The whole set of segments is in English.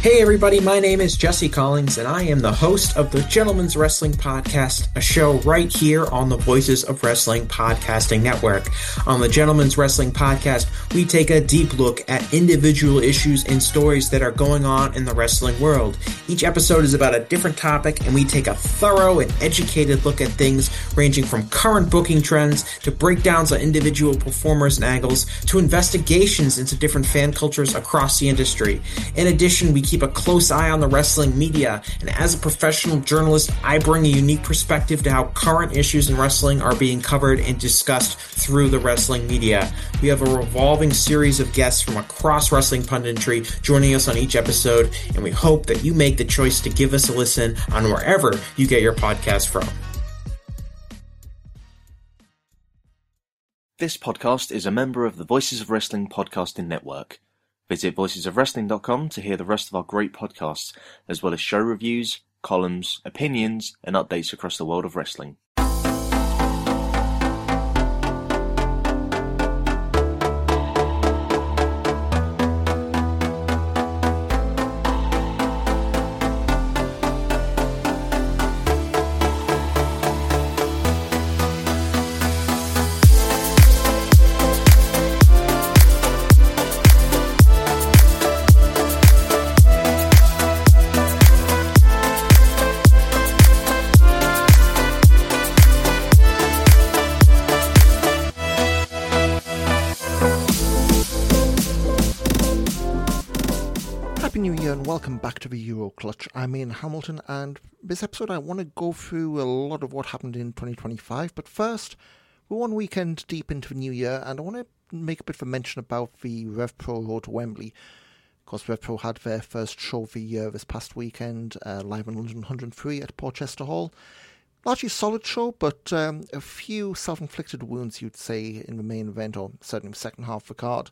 Hey everybody, my name is Jesse Collins and I am the host of the Gentleman's Wrestling Podcast, a show right here on the Voices of Wrestling Podcasting Network. On the Gentleman's Wrestling Podcast, we take a deep look at individual issues and stories that are going on in the wrestling world. Each episode is about a different topic and we take a thorough and educated look at things ranging from current booking trends to breakdowns on individual performers and angles to investigations into different fan cultures across the industry. In addition, we keep a close eye on the wrestling media, and as a professional journalist, I bring a unique perspective to how current issues in wrestling are being covered and discussed through the wrestling media. We have a revolving series of guests from across wrestling punditry joining us on each episode, and we hope that you make the choice to give us a listen on wherever you get your podcast from. This podcast is a member of the Voices of Wrestling Podcasting Network. Visit voicesofwrestling.com to hear the rest of our great podcasts, as well as show reviews, columns, opinions, and updates across the world of wrestling. Welcome back to the Euro Clutch. I'm Ian Hamilton, and this episode I want to go through a lot of what happened in 2025, but first, we're one weekend deep into the new year, and I want to make a bit of a mention about the RevPro Road to Wembley. Of course, RevPro had their first show of the year this past weekend, live in London 103 at Portchester Hall. Largely solid show, but a few self-inflicted wounds, you'd say, in the main event, or certainly the second half of the card.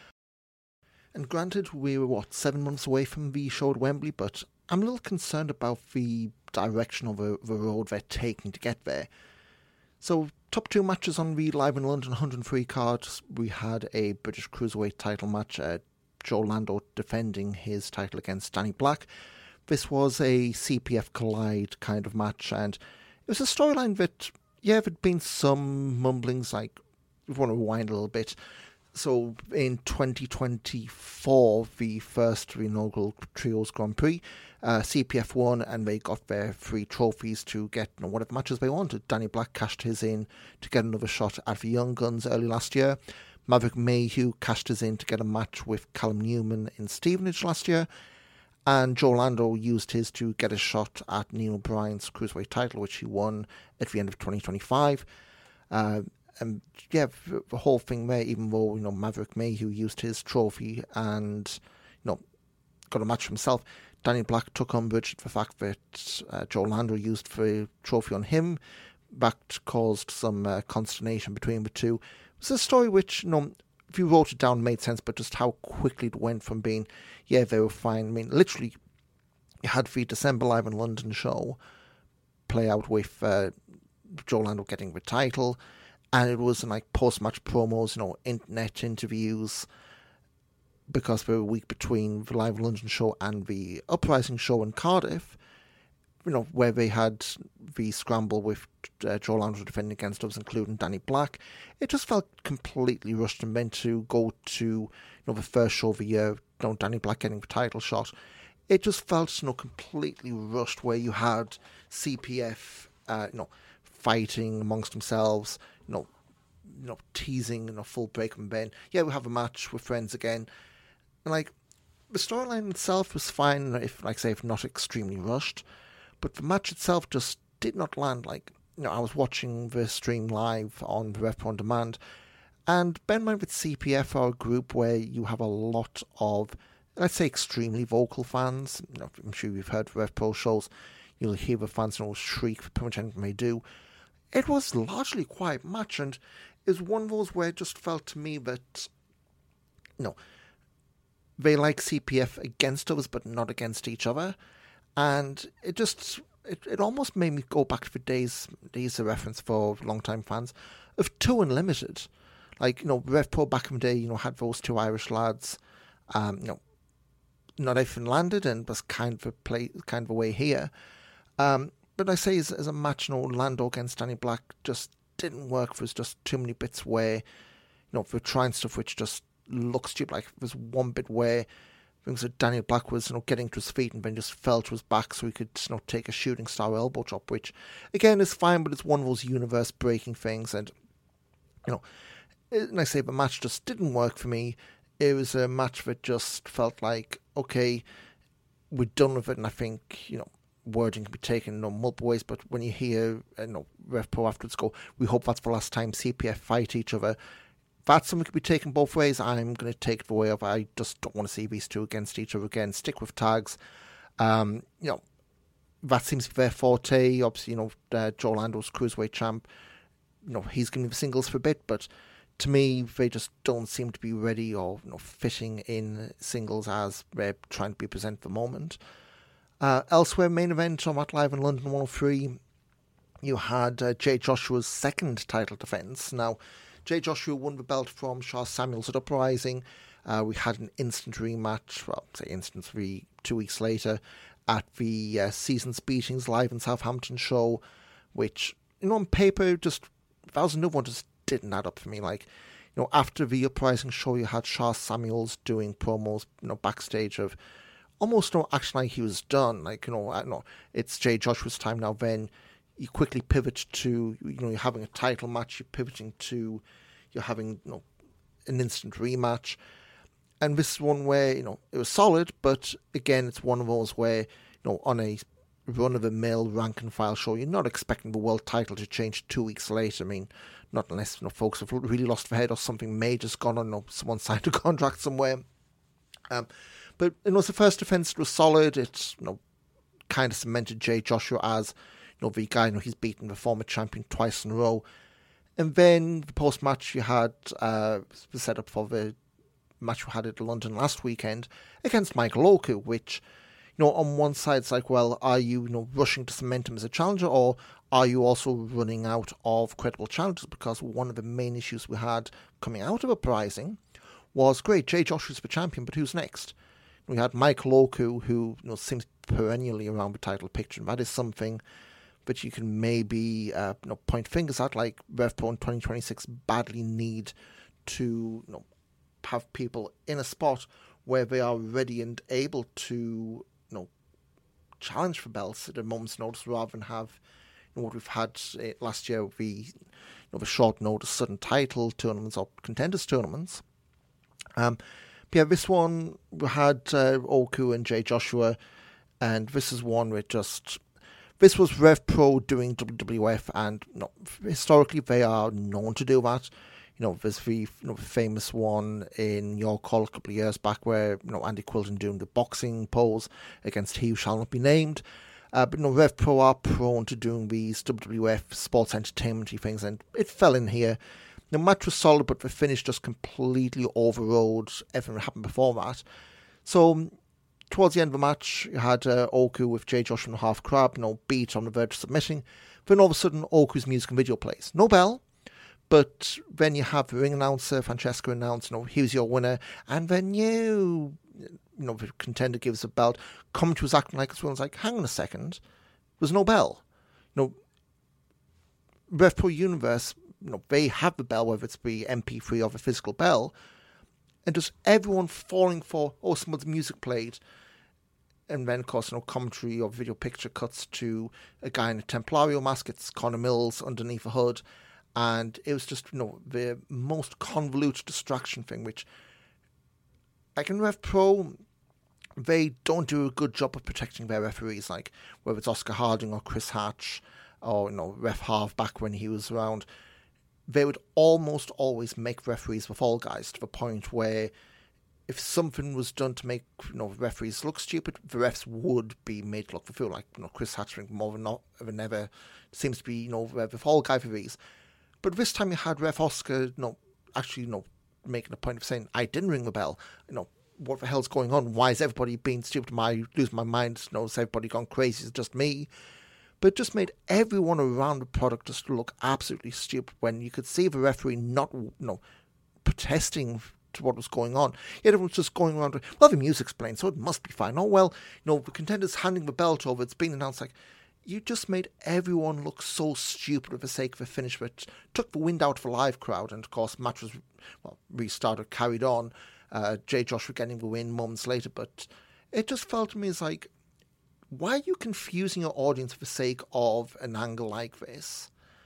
And granted, we were, 7 months away from the show at Wembley, but I'm a little concerned about the direction of the road they're taking to get there. So, top two matches on the Live in London 103 card, we had a British Cruiserweight title match, Joe Lando defending his title against Danny Black. This was a CPF Collide kind of match, and it was a storyline that, there'd been some mumblings, like, if you want to rewind a little bit. So in 2024, the first inaugural Trios Grand Prix, CPF won and they got their 3 trophies to get whatever matches they wanted. Danny Black cashed his in to get another shot at the Young Guns early last year. Maverick Mayhew cashed his in to get a match with Callum Newman in Stevenage last year. And Joe Lando used his to get a shot at Neil Bryan's Cruiserweight title, which he won at the end of 2025. And the whole thing there, even though, Maverick Mayhew used his trophy and, got a match for himself, Danny Black took umbrage at the fact that Joe Lando used the trophy on him. That caused some consternation between the two. It was a story which, if you wrote it down, made sense, but just how quickly it went from being, they were fine. I mean, literally, you had the December Live in London show play out with Joe Lando getting the title. And it was like post-match promos, internet interviews, because we were a week between the Live London show and the Uprising show in Cardiff, where they had the scramble with Joe Lando defending against others, including Danny Black. It just felt completely rushed, and meant to go to the first show of the year, Danny Black getting the title shot. It just felt completely rushed, where you had CPF, fighting amongst themselves, teasing, full break from Ben. We have a match with friends again. And, the storyline itself was fine, if not extremely rushed. But the match itself just did not land. I was watching the stream live on RevPro On Demand. And bear in mind with CPF are a group where you have a lot of, let's say, extremely vocal fans. I'm sure you've heard RevPro shows. You'll hear the fans shriek for pretty much anything they do. It was largely a quiet match, and it was one of those where it just felt to me that, they like CPF against others, but not against each other. And it almost made me go back to the days of reference for long-time fans of 2 Unlimited. RevPro back in the day, had those 2 Irish lads, not everything landed and was kind of a way here. But I say as a match, Lando against Danny Black just didn't work. There's just too many bits where, we're trying stuff which just looks stupid. Like there's one bit where things that Daniel Black was, getting to his feet and then just fell to his back so he could, take a shooting star elbow drop, which again is fine, but it's one of those universe breaking things. And, and I say the match just didn't work for me. It was a match that just felt like, okay, we're done with it. And I think, wording can be taken multiple ways, but when you hear, Rev Pro afterwards go, we hope that's the last time CPF fight each other, that's something that could be taken both ways. I'm going to take it the way of, I just don't want to see these two against each other again. Stick with tags. That seems to be their forte. Obviously, Joe Lando's Cruiserweight champ. He's going to be the singles for a bit, but to me, they just don't seem to be ready or fitting in singles as they're trying to be presented at the moment. Elsewhere, main event on Matt Live in London 103, you had Jay Joshua's second title defence. Now, Jay Joshua won the belt from Sha Samuels at Uprising. We had an instant rematch, 2 weeks later, at the Seasons Beatings Live in Southampton show, which, on paper, that was another one just didn't add up for me. Like, after the Uprising show, you had Sha Samuels doing promos, backstage of almost no action like he was done. Like, it's Jay Joshua's time now. Then you quickly pivot to, you're having a title match. You're pivoting to, you're having, an instant rematch. And this is one where, it was solid, but again, it's one of those where, on a run-of-the-mill rank-and-file show, you're not expecting the world title to change 2 weeks later. I mean, not unless, folks have really lost their head or something major's gone on, someone signed a contract somewhere. But, it's the first defence was solid. It's, kind of cemented Jay Joshua as, the guy, he's beaten the former champion twice in a row. And then the post-match you had the setup for the match we had at London last weekend against Michael Oku, which, on one side it's like, well, are you, rushing to cement him as a challenger, or are you also running out of credible challengers? Because one of the main issues we had coming out of Uprising was, great, Jay Joshua's the champion, but who's next? We had Michael Oku, who seems perennially around the title picture, and that is something that you can maybe point fingers at, like Rev Pro in 2026 badly need to have people in a spot where they are ready and able to challenge for belts at a moment's notice, rather than have what we've had last year, the short notice sudden title tournaments or contenders tournaments. Yeah, this one we had Oku and Jay Joshua, and this is one where this was Rev Pro doing WWF, and historically they are known to do that. There's the famous one in York Hall a couple of years back where Andy Quilton doing the boxing pose against He Who Shall Not Be Named. But Rev Pro are prone to doing these WWF sports entertainment-y things, and it fell in here. The match was solid, but the finish just completely overrode everything that happened before that. So, towards the end of the match, you had Oku with Jay Joshua and half crab, beat on the verge of submitting. Then all of a sudden, Oku's music and video plays. No bell, but then you have the ring announcer, Francesco, announce, here's your winner, and then the contender gives a belt. Commentary was acting like it's like, hang on a second, there's no bell. Rev Pro Universe, they have the bell, whether it's the MP3 or the physical bell, and just everyone falling for, someone's music played. And then, of course, commentary or video picture cuts to a guy in a Templario mask. It's Connor Mills underneath a hood. And it was just, the most convoluted distraction thing, which, like in Rev Pro, they don't do a good job of protecting their referees, like whether it's Oscar Harding or Chris Hatch or, Ref Harv back when he was around. They would almost always make referees the fall guys, to the point where if something was done to make referees look stupid, the refs would be made to look the fool. Like Chris Hatch more than ever seems to be the fall guy for these. But this time you had Ref Oscar actually making a point of saying, I didn't ring the bell. What the hell's going on? Why is everybody being stupid? Am I losing my mind? Is everybody gone crazy? Is it just me? But it just made everyone around the product just look absolutely stupid, when you could see the referee not protesting what was going on. Yet everyone's just going around, well, the music's playing, so it must be fine. Oh, well, the contender's handing the belt over, it's been announced. Like, you just made everyone look so stupid for the sake of a finish, but took the wind out of the live crowd, and of course, match was, restarted, carried on. Jay Joshua getting the win moments later, but it just felt to me as like, why are you confusing your audience for the sake of an angle like this?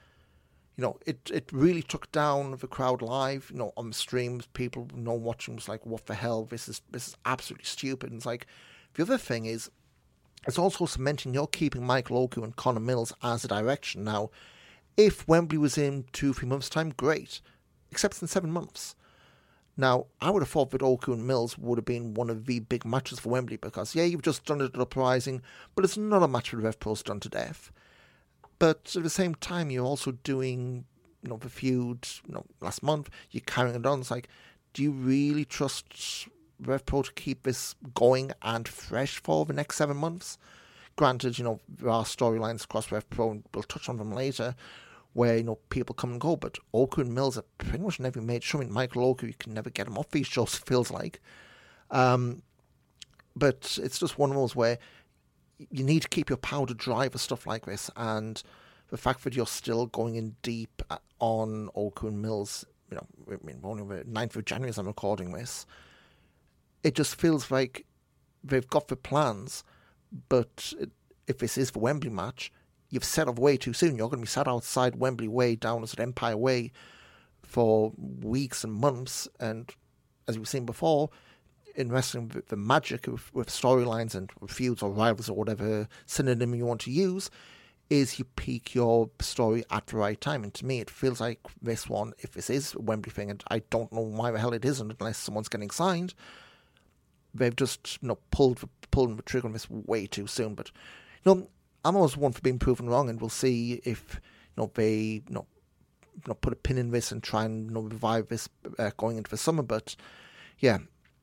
It really took down the crowd live. On the streams, people watching was like, what the hell? This is absolutely stupid. And it's like, the other thing is, it's also cementing you're keeping Michael Oku and Connor Mills as a direction. Now, if Wembley was in 2-3 months' time, great. Except in 7 months. Now, I would have thought that Oku and Mills would have been one of the big matches for Wembley because, you've just done it at Uprising, but it's not a match that Rev Pro's done to death. But at the same time, you're also doing, the feud, last month, you're carrying it on. It's like, do you really trust Rev Pro to keep this going and fresh for the next 7 months? Granted, there are storylines across Rev Pro, and we'll touch on them later, where, people come and go, but Oku and Mills are pretty much never made sure. Michael Oku, you can never get him off these shows, it feels like. But it's just one of those where you need to keep your powder dry for stuff like this, and the fact that you're still going in deep on Oku and Mills, only the 9th of January as I'm recording this, it just feels like they've got the plans, but if this is the Wembley match, you've set off way too soon. You're going to be sat outside Wembley Way, down at Empire Way, for weeks and months, and as we've seen before, in wrestling, the magic with storylines and feuds or rivals or whatever synonym you want to use is you peak your story at the right time. And to me, it feels like this one, if this is a Wembley thing, and I don't know why the hell it isn't unless someone's getting signed, they've just pulled the trigger on this way too soon. But I'm always one for being proven wrong, and we'll see if they put a pin in this and try and revive this going into the summer. But yeah.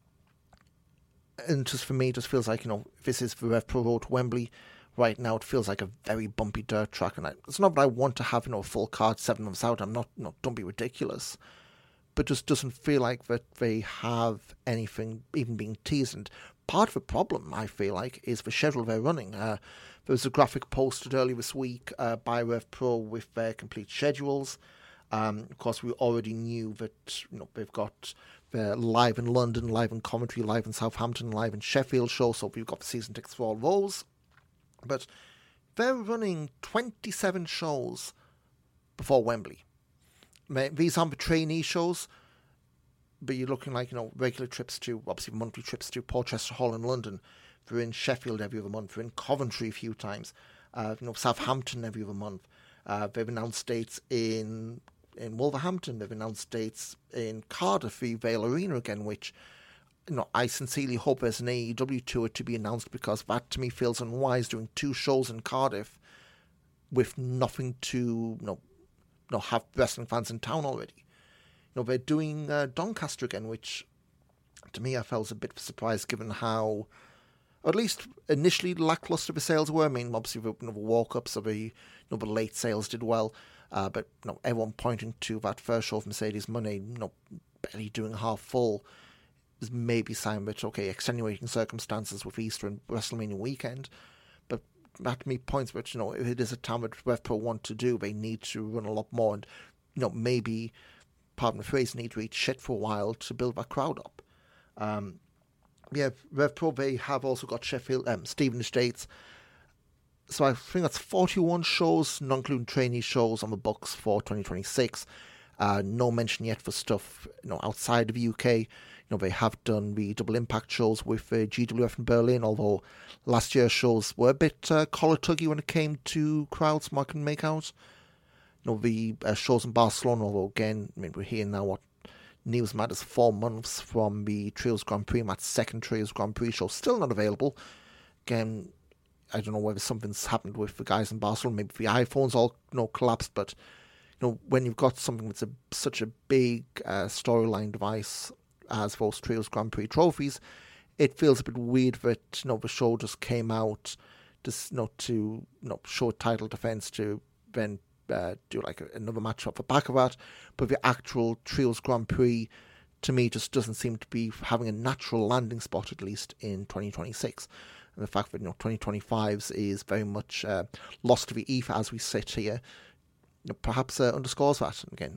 And just for me, it just feels like, if this is the Rev Pro Road to Wembley, right now it feels like a very bumpy dirt track. And it's not that I want to have, a full card 7 months out. I'm not, don't be ridiculous. But just doesn't feel like that they have anything even being teased. And part of the problem, I feel like, is the schedule they're running. There was a graphic posted earlier this week by Rev Pro with their complete schedules. Of course, we already knew that, they've got the live in London, live in Coventry, live in Southampton, live in Sheffield show, so we've got the season tickets for all those. But they're running 27 shows before Wembley. These aren't the trainee shows, but you're looking like, regular trips to, obviously monthly trips to Portchester Hall in London. They're in Sheffield every other month. They're in Coventry a few times. Southampton every other month. They've announced dates in Wolverhampton. They've announced dates in Cardiff, the Vale Arena again, which, I sincerely hope there's an AEW tour to be announced, because that to me feels unwise, doing 2 shows in Cardiff with nothing to, have wrestling fans in town already. They're doing Doncaster again, which to me I felt was a bit of a surprise given how, or at least initially, lackluster the sales were. I mean, obviously the walk-ups of the late sales did well. But everyone pointing to that first show of Mercedes Money, barely doing half full, is maybe sign that, okay, extenuating circumstances with Easter and WrestleMania weekend. But that to me points that, if it is a town that Rev Pro want to do, they need to run a lot more and, maybe, pardon the phrase, need to eat shit for a while to build that crowd up. Rev Pro, they have also got Sheffield, Stevenage dates. So I think that's 41 shows, not including trainee shows, on the books for 2026. No mention yet for stuff, outside of the UK. They have done the Double Impact shows with GWF in Berlin, although last year's shows were a bit collar-tuggy when it came to crowds Mark can make out. The shows in Barcelona, although again, we're hearing now what news matters 4 months from the Trios Grand Prix, that second Trios Grand Prix show, still not available. Again, I don't know whether something's happened with the guys in Barcelona. Maybe the iPhones all collapsed. But when you've got something that's such a big storyline device as those Trios Grand Prix trophies, it feels a bit weird that the show just came out just to show a title defense to then do like another match off the back of that. But the actual Trios Grand Prix to me just doesn't seem to be having a natural landing spot, at least in 2026. And the fact that 2025's is very much lost to the ether as we sit here, perhaps underscores that again.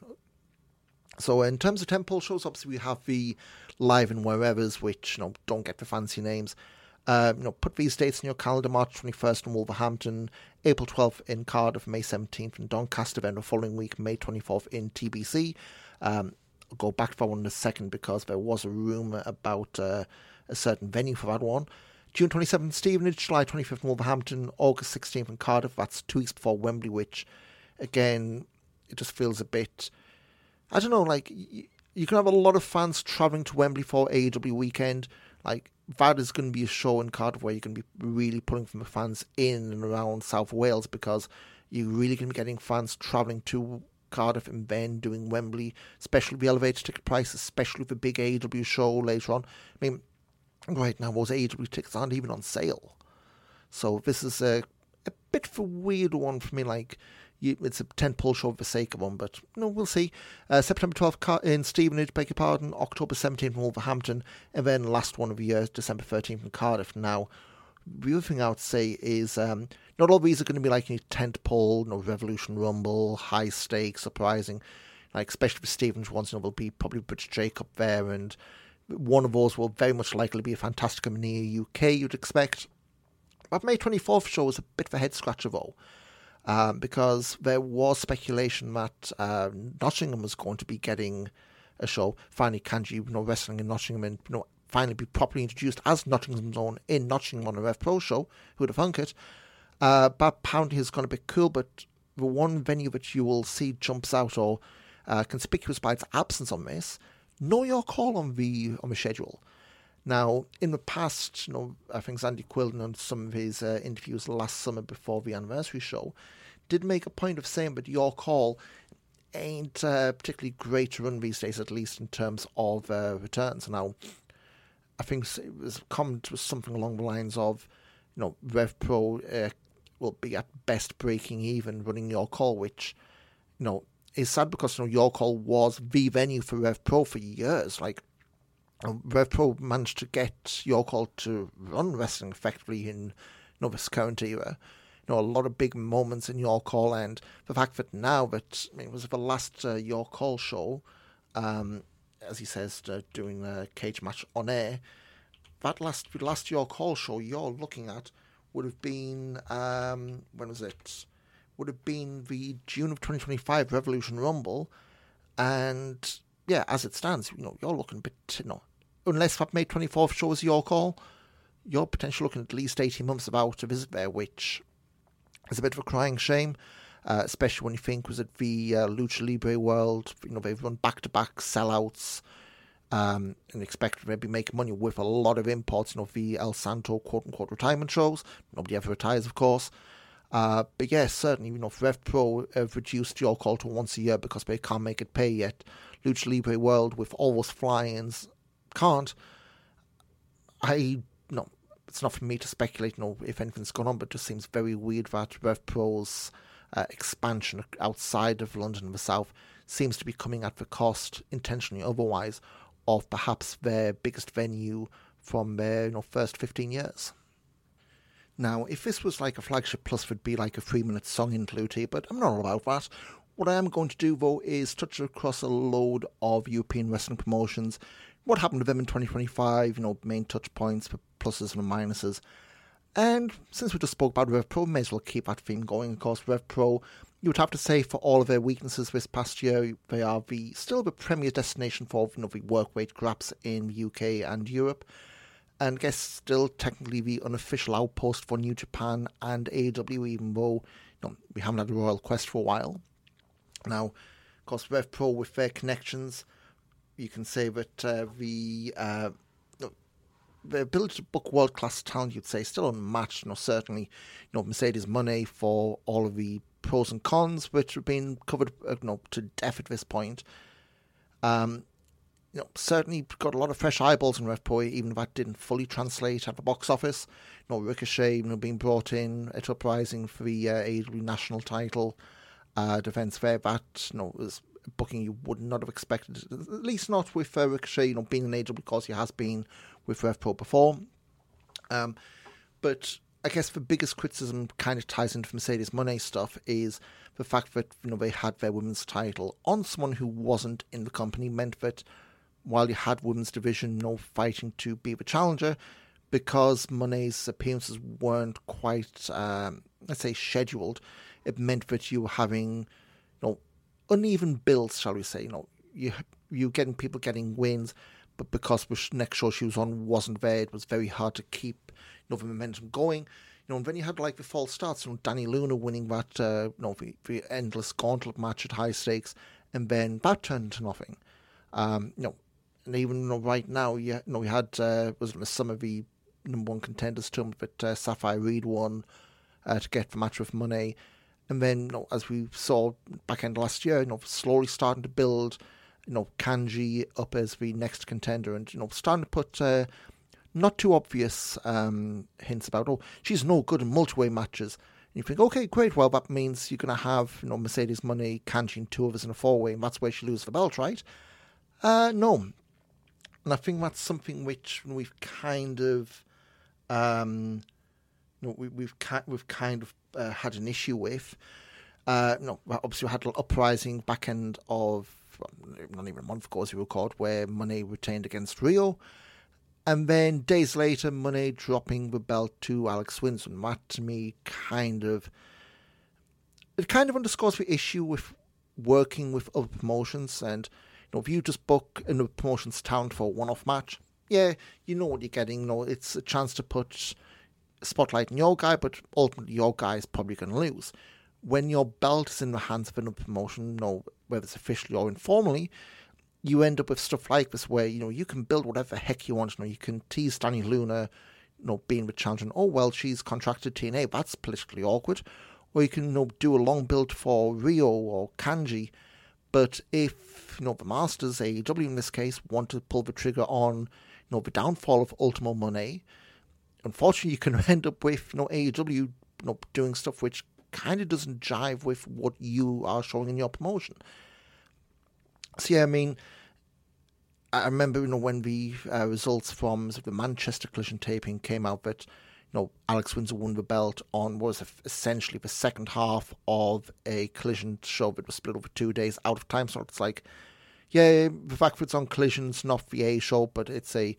So in terms of tentpole shows, obviously we have the Live and Wherevers, which don't get the fancy names. Put these dates in your calendar: March 21st in Wolverhampton, April 12th in Cardiff, May 17th in Doncaster, then the following week, May 24th in TBC. I'll go back to that one in a second because there was a rumour about a certain venue for that one. June 27th in Stevenage, July 25th in Wolverhampton, August 16th in Cardiff. That's 2 weeks before Wembley, which, again, it just feels a bit... I don't know, like, you can have a lot of fans travelling to Wembley for AEW weekend. Like, that is going to be a show in Cardiff where you're going to be really pulling from the fans in and around South Wales, because you're really going to be getting fans travelling to Cardiff and then doing Wembley, especially the elevated ticket prices, especially the big AEW show later on. I mean, right now those AEW tickets aren't even on sale. So this is a bit of a weird one for me. Like, it's a tentpole show for the sake of one, but we'll see. September 12th in Stevenage, beg your pardon. October 17th in Wolverhampton, and then last one of the year, December 13th in Cardiff. Now, the other thing I would say is not all these are going to be like tentpole, Revolution Rumble, high stakes, surprising. Like, especially for Stevenage ones, there'll be probably Butch Jake up there, and one of those will very much likely be a Fantastica Mania UK, you'd expect. But May 24th show was a bit of a head-scratcher, though, because there was speculation that Nottingham was going to be getting a show. Finally, Kanji, wrestling in Nottingham, and finally be properly introduced as Nottingham's own in Nottingham on a Rev Pro show. Who would have thunk it? But apparently it's going to be cool, but the one venue that you will see jumps out or conspicuous by its absence on this, Know Your Call on the schedule. Now, in the past, I think Zandy Quilden on some of his interviews last summer before the anniversary show did make a point of saying that Your Call ain't particularly great to run these days, at least in terms of returns. Now, I think it was comment was something along the lines of, Rev Pro will be at best breaking even running Your Call, which, is sad because Your Call was the venue for Rev Pro for years. Like, Rev Pro managed to get Your Call to run wrestling effectively in this current era. A lot of big moments in Your Call, and the fact that now that it was the last Your Call show, as he says, doing a cage match on air, that last Your Call show you're looking at would have been when was it? Would have been the June of 2025 Revolution Rumble, and yeah, as it stands, you're looking a bit, unless that May 24th show is Your Call, you're potentially looking at least 18 months about to visit there, which is a bit of a crying shame, especially when you think was it the Lucha Libre World, they've run back-to-back sellouts, and expect to be making money with a lot of imports, the El Santo quote-unquote retirement shows. Nobody ever retires, of course. But yes, certainly, if Rev Pro have reduced Your Call to once a year because they can't make it pay yet, Lucha Libre World, with all those fly-ins, can't. It's not for me to speculate, if anything's gone on, but it just seems very weird that Rev Pro's expansion outside of London and the South seems to be coming at the cost, intentionally otherwise, of perhaps their biggest venue from their first 15 years. Now, if this was like a Flagship Plus, it would be like a 3-minute song interlude here, but I'm not all about that. What I am going to do, though, is touch across a load of European wrestling promotions, what happened to them in 2025, main touch points, pluses and minuses. And since we just spoke about Rev Pro, may as well keep that theme going. Of course, Rev Pro, you would have to say, for all of their weaknesses this past year, they are still the premier destination for the workweight graps in the UK and Europe. And I guess still technically the unofficial outpost for New Japan and AEW, even though we haven't had a Royal Quest for a while. Now, of course, Rev Pro, with their connections, you can say that the ability to book world-class talent, you'd say, still unmatched. Certainly, Mercedes Moné for all of the pros and cons, which have been covered to death at this point. Certainly got a lot of fresh eyeballs in Rev Pro, even if that didn't fully translate at the box office. Ricochet, being brought in at Uprising for the AEW national title defense there, that was booking you would not have expected, at least not with Ricochet, being an AW, because he has been with Rev Pro before. But I guess the biggest criticism kind of ties into Mercedes Moné stuff is the fact that they had their women's title on someone who wasn't in the company, meant that while you had women's division fighting to be the challenger, because Moné's appearances weren't quite, let's say, scheduled, it meant that you were having uneven builds, shall we say. You getting people getting wins, but because the next show she was on wasn't there, it was very hard to keep the momentum going. And then you had the false starts, Dani Luna winning that the endless gauntlet match at high stakes, and then that turned into nothing. And even right now, we had some of the number one contenders tournament that Sapphire Reed won to get the match with Moné. And then, as we saw back end last year, slowly starting to build, Kanji up as the next contender, and starting to put not too obvious hints about, she's no good in multi-way matches. And you think, okay, great, well, that means you're going to have Mercedes Moné, Kanji, and two others in a four-way, and that's where she loses the belt, right? No. And I think that's something which we've kind of we've kind of had an issue with. Obviously we had an uprising back end of not even a month ago, as you record, where Moné retained against Rio, and then days later Moné dropping the belt to Alex Swinson. That to me kind of underscores the issue with working with other promotions. And if you just book in a promotion's town for a one-off match, yeah, you know what you're getting. It's a chance to put a spotlight on your guy, but ultimately your guy is probably going to lose. When your belt is in the hands of another promotion, whether it's officially or informally, you end up with stuff like this where, you can build whatever the heck you want. You can tease Dani Luna, being the challenger. Oh, well, she's contracted TNA. That's politically awkward. Or you can, do a long build for Rio or Kanji. But if, the Masters, AEW in this case, want to pull the trigger on, the downfall of Ultimo Moné, unfortunately you can end up with, AEW, doing stuff which kind of doesn't jive with what you are showing in your promotion. So yeah, I remember, when the results from the Manchester Collision taping came out that, Alex Windsor won the belt on what was essentially the second half of a Collision show that was split over 2 days out of time. So it's like, yeah, the fact that it's on Collision's not the A show, but it's a,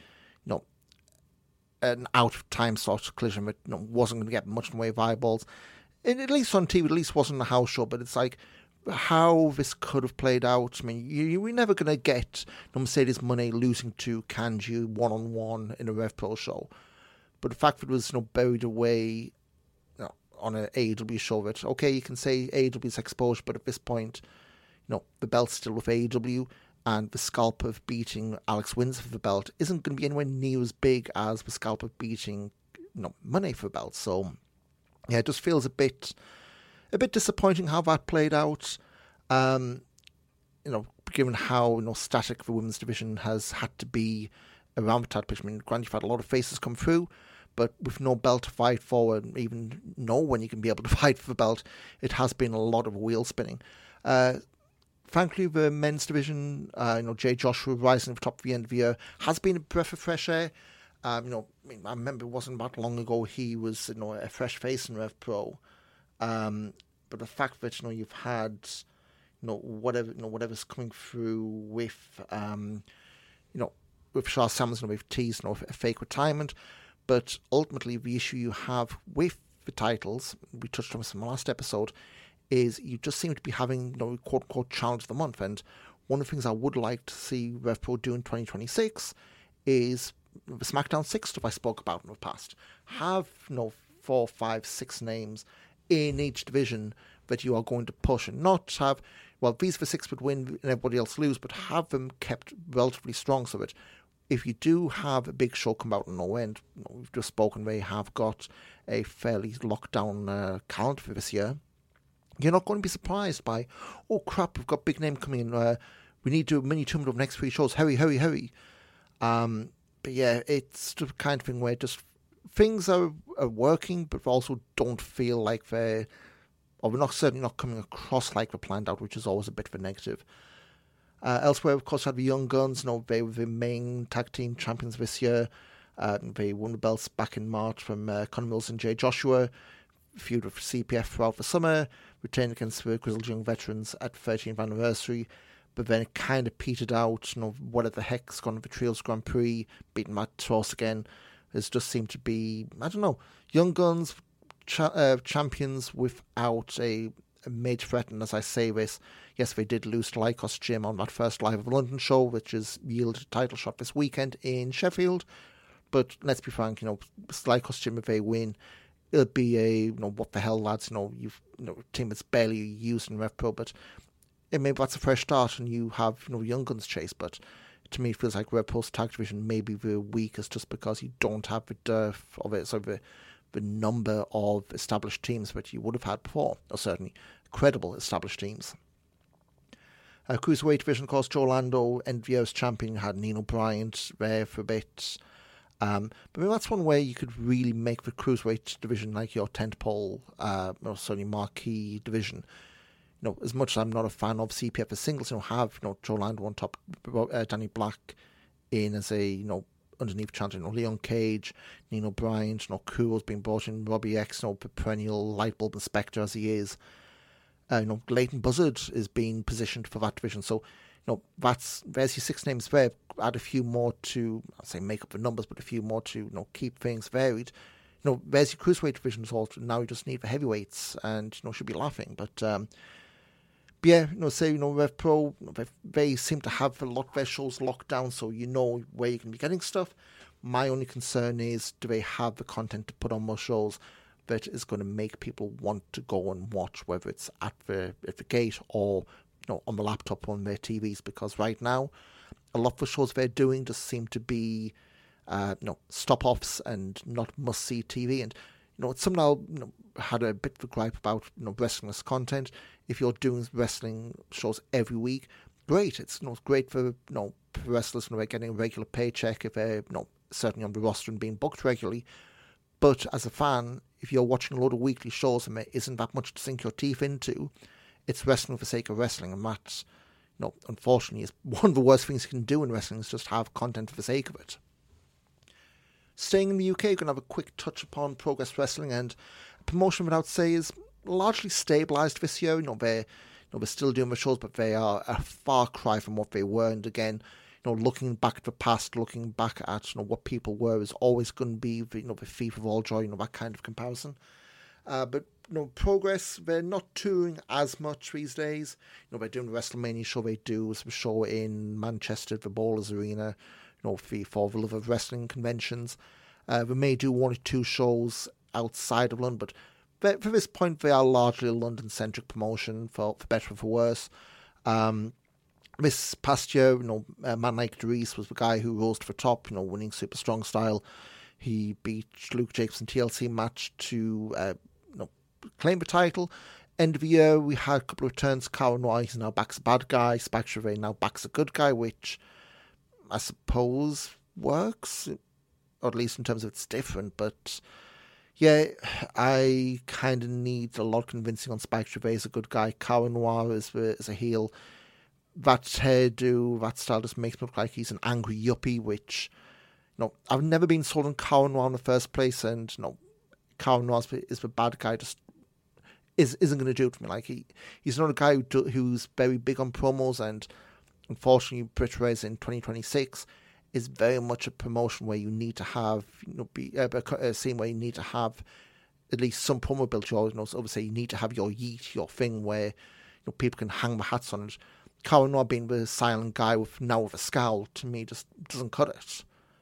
an out of time sort of Collision that wasn't going to get much in the way of eyeballs. And at least on TV, at least wasn't a house show, but it's like, how this could have played out. We're never going to get Mercedes Moné losing to Kanji one-on-one in a Rev Pro show. But the fact that it was buried away on an AEW show, that, okay, you can say AEW's exposure, but at this point, the belt's still with AEW, and the scalp of beating Alex Windsor for the belt isn't going to be anywhere near as big as the scalp of beating Moné for the belt. So, yeah, it just feels a bit disappointing how that played out. Given how static the women's division has had to be around the title picture. Granted, you've had a lot of faces come through, but with no belt to fight for, and even know when you can be able to fight for the belt, it has been a lot of wheel spinning. Frankly, the men's division, Jay Joshua rising to the top of the end of the year, has been a breath of fresh air. I remember it wasn't that long ago he was a fresh face in Rev Pro. But the fact that you've had whatever's coming through with with Charles Samuels, we've teased a fake retirement, but ultimately the issue you have with the titles, we touched on this in the last episode, is you just seem to be having quote unquote challenge of the month. And one of the things I would like to see Rev Pro do in 2026 is the SmackDown 6 stuff I spoke about in the past. Have 4, 5, 6 names in each division that you are going to push, and not have, these for 6 would win and everybody else lose, but have them kept relatively strong so that if you do have a big show come out in no end, we've just spoken, they have got a fairly locked down calendar for this year, you're not going to be surprised by, oh crap, we've got big name coming in, we need to do a mini tournament of the next 3 shows, hurry. But yeah, it's the kind of thing where just things are working, but also don't feel like they're certainly not coming across like they're planned out, which is always a bit of a negative. Elsewhere, of course, we had the Young Guns. They were the main tag team champions this year. They won the belts back in March from Conor Mills and Jay Joshua. Feud with CPF throughout the summer. Retained against the Grizzled Young Veterans at 13th anniversary. But then it kind of petered out. What the heck's gone with the Trios Grand Prix, beating Matt Tross again. It just seemed to be, I don't know, Young Guns champions without a major threat. And as I say this, yes, they did lose to Lycos Gym on that first Live of London show, which has yielded a title shot this weekend in Sheffield. But let's be frank, Lycos Gym, if they win, it'll be a, what the hell, lads, you've, a team that's barely used in RevPro, but maybe that's a fresh start and you have, Young Guns chase. But to me, it feels like RevPro's tag division may be the weakest just because you don't have the dearth of it, so the number of established teams that you would have had before, or certainly credible established teams. Cruiserweight division, of course, Joe Lando, NWO's champion, had Nino Bryant there for a bit. But maybe that's one way you could really make the Cruiserweight division like your tentpole, or certainly marquee division. As much as I'm not a fan of CPF as singles, have Joe Lando on top, Danny Black in as a underneath champion, Leon Cage, Nino Bryant, Kuro's been brought in, Robbie X, the perennial lightbulb inspector as he is. Leighton Buzzard is being positioned for that division. So, there's your 6 names there. Add a few more to, I'll say make up the numbers, but a few more to, keep things varied. There's your Cruiserweight division result. Now you just need the heavyweights and, should be laughing. But yeah, RevPro, they seem to have a lot of their shows locked down, so where you can be getting stuff. My only concern is, do they have the content to put on more shows that is going to make people want to go and watch, whether it's at the gate or on the laptop or on their TVs? Because right now, a lot of the shows they're doing just seem to be stop-offs and not must-see TV. And it's somehow had a bit of a gripe about wrestlingless content. If you're doing wrestling shows every week, great. It's great for wrestlers when they're getting a regular paycheck, if they're certainly on the roster and being booked regularly. But as a fan, if you're watching a load of weekly shows and there isn't that much to sink your teeth into, it's wrestling for the sake of wrestling, and that's unfortunately is one of the worst things you can do in wrestling, is just have content for the sake of it. Staying in the UK, we're going to have a quick touch upon Progress Wrestling, and a promotion that I would say is largely stabilised this year. They're still doing the shows, but they are a far cry from what they were. And again, looking back at the past, looking back at what people were, is always going to be the thief of all joy. That kind of comparison. But Progress, they're not touring as much these days. They're doing the WrestleMania show. They do some show in Manchester, the Ballers Arena. For the love of wrestling conventions. They may do 1 or 2 shows outside of London, but for this point, they are largely a London-centric promotion, for better or for worse. This past year, man like Dries was the guy who rose to the top, winning Super Strong Style. He beat Luke Jacobs in TLC match to claim the title. End of the year, we had a couple of returns. Cara Noir, he's now back as a bad guy. Spike Trevay now back as a good guy, which I suppose works, or at least in terms of it's different. But yeah, I kind of need a lot of convincing on Spike Trevay as a good guy. Cara Noir is a heel. That hairdo, that style just makes me look like he's an angry yuppie, which I've never been sold on Cara Noir in the first place, and Cara Noir is the bad guy, just isn't going to do it for me. Like he's not a guy who's very big on promos, and unfortunately, Brit Race in 2026 is very much a promotion where you need to have, a scene where you need to have at least some promo ability. Obviously, you need to have your yeet, your thing where people can hang the hats on it. Cara Noir being the silent guy with a scowl, to me, just doesn't cut it.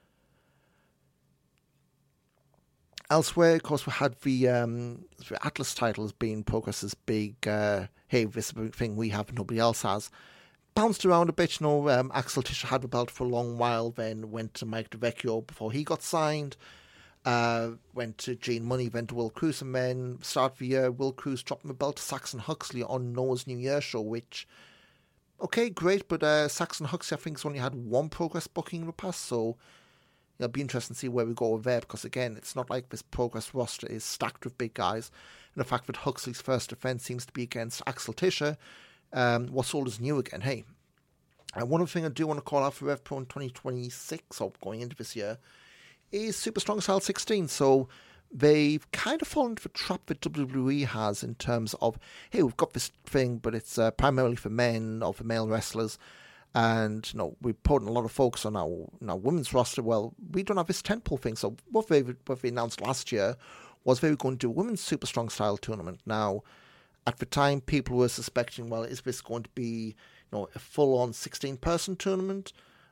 Elsewhere, of course, we had the Atlas titles being Progress's big, hey, this is a big thing we have, nobody else has. Bounced around a bit, Axel Tischer had the belt for a long while, then went to Mike DeVecchio before he got signed, went to Gene Money, then to Will Cruz, and then start of the year, Will Cruz dropping the belt to Saxon Huxley on Noah's New Year show, which, okay, great, but Saxon Huxley, I think, has only had 1 Progress booking in the past, so it'll be interesting to see where we go with there, because again, it's not like this Progress roster is stacked with big guys, and the fact that Huxley's first defence seems to be against Axel Tischer, what's old is new again, hey. And one other thing I do want to call out for RevPro in 2026, or going into this year, is Super Strong Style 16. So they've kind of fallen into the trap that WWE has in terms of, hey, we've got this thing, but it's primarily for men or for male wrestlers. And, we're putting a lot of focus on our women's roster. Well, we don't have this tentpole thing. So what they announced last year was they were going to do a women's Super Strong Style tournament. Now, at the time, people were suspecting, well, is this going to be, a full-on 16-person tournament?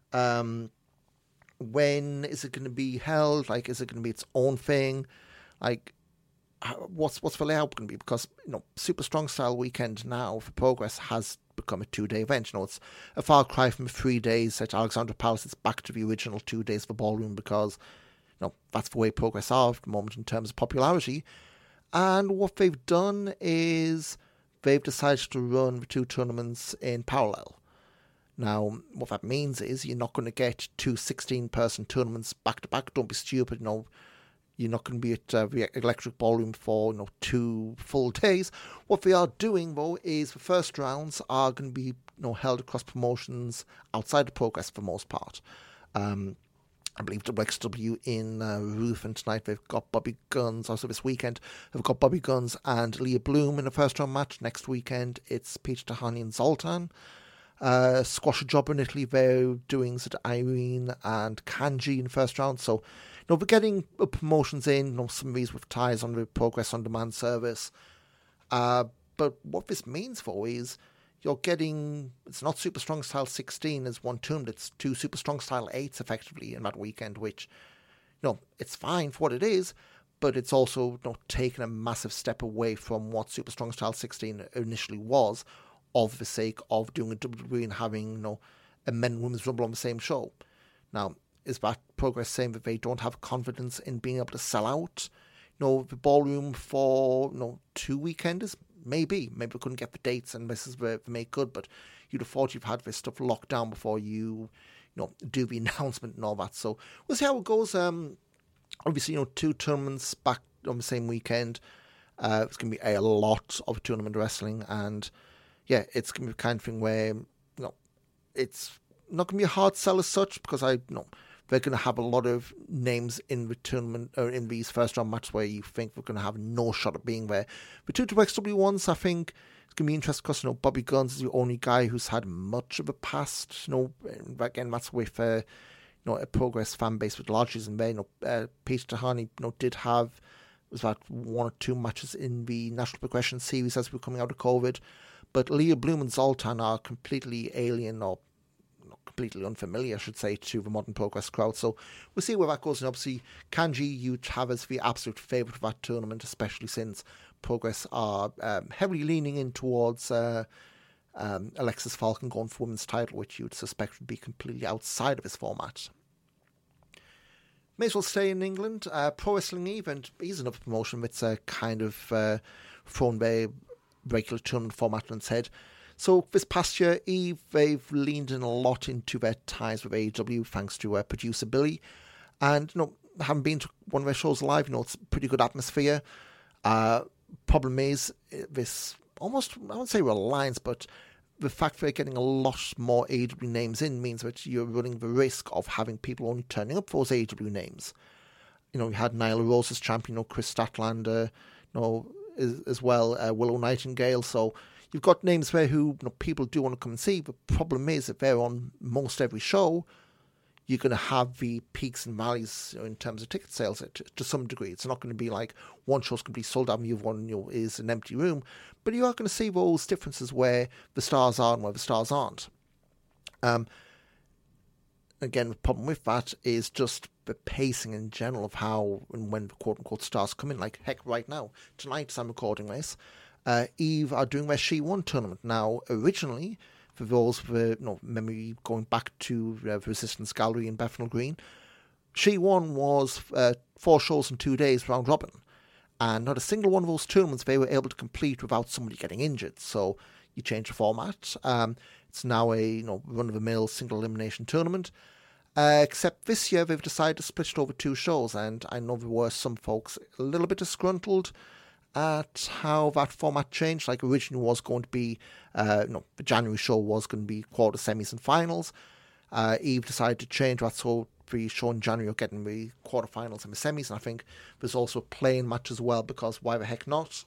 When is it going to be held? Like, is it going to be its own thing? Like, what's the layout going to be? Because, Super Strong Style weekend now for Progress has become a 2-day event. It's a far cry from 3 days at Alexandra Palace. It's back to the original 2 days for Ballroom because, that's the way Progress are at the moment in terms of popularity. And what they've done is they've decided to run the two tournaments in parallel. Now, what that means is you're not going to get two 16-person tournaments back-to-back. Don't be stupid, You're not going to be at the Electric Ballroom for 2 full days. What they are doing, though, is the first rounds are going to be held across promotions outside of Progress for the most part. I believe WXW in Ruth, and tonight they've got Bobby Guns. Also this weekend they've got Bobby Guns and Leah Bloom in the first round match. Next weekend it's Peter Tahani and Zoltan. Squash a job in Italy, they're doing sort of Irene and Kanji in the first round. So, we're getting promotions in, some of these with ties on the Progress On Demand service. But what this means for is you're getting, it's not Super Strong Style 16 as one tournament, it's 2 Super Strong Style 8s effectively in that weekend, which, it's fine for what it is, but it's also taken a massive step away from what Super Strong Style 16 initially was, of the sake of doing a WWE and having, a men and women's rumble on the same show. Now, is that Progress saying that they don't have confidence in being able to sell out, the Ballroom for, 2 weekenders? Maybe we couldn't get the dates and this is where they make good, but you'd have thought you've had this stuff locked down before you, do the announcement and all that. So we'll see how it goes. Obviously, 2 tournaments back on the same weekend. It's going to be a lot of tournament wrestling, and yeah, it's going to be the kind of thing where, it's not going to be a hard sell as such, because they're going to have a lot of names in the tournament, or in these first round matches where you think we're going to have no shot at being there. The 2 WXW ones, I think it's going to be interesting because, Bobby Guns is the only guy who's had much of a past, again, that's with, a Progress fan base with lodges in there. Peter Tahani, did have, was that 1 or 2 matches in the National Progression Series as we were coming out of COVID. But Leah Bloom and Zoltan are completely alien, or completely unfamiliar, I should say, to the modern Progress crowd. So we'll see where that goes. And obviously, Kanji you'd have as the absolute favourite of that tournament, especially since Progress are heavily leaning in towards Alexis Falcon going for women's title, which you'd suspect would be completely outside of his format. May as well stay in England. Pro Wrestling Eve, and he's another promotion that's kind of thrown their regular tournament format on its head. So this past year, Eve, they've leaned in a lot into their ties with AEW, thanks to producer Billy. And, having been to one of their shows live, it's a pretty good atmosphere. Problem is, this almost, I won't say reliance, but the fact that they're getting a lot more AEW names in means that you're running the risk of having people only turning up for those AEW names. You had Nyla Rose as champion, Chris Statlander, as well, Willow Nightingale. So you've got names there who people do want to come and see. The problem is that they're on most every show. You're going to have the peaks and valleys in terms of ticket sales to some degree. It's not going to be like one show's completely sold out and the other one is an empty room. But you are going to see those differences where the stars are and where the stars aren't. Again, the problem with that is just the pacing in general of how and when the quote-unquote stars come in. Like, heck, right now, tonight as I'm recording this, Eve are doing their She Won tournament. Now, originally, for those with memory going back to the Resistance Gallery in Bethnal Green, She Won was 4 shows in 2 days round robin. And not a single one of those tournaments they were able to complete without somebody getting injured. So you change the format. It's now a run-of-the-mill single elimination tournament. Except this year they've decided to split it over 2 shows, and I know there were some folks a little bit disgruntled, at how that format changed. Like originally was going to be, the January show was going to be quarter, semis and finals. Eve decided to change that, so the show in January are getting the quarterfinals and the semis, and I think there's also a playing match as well, because why the heck not?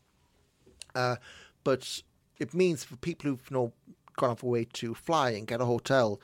But it means for people who've gone off away to fly and get a hotel,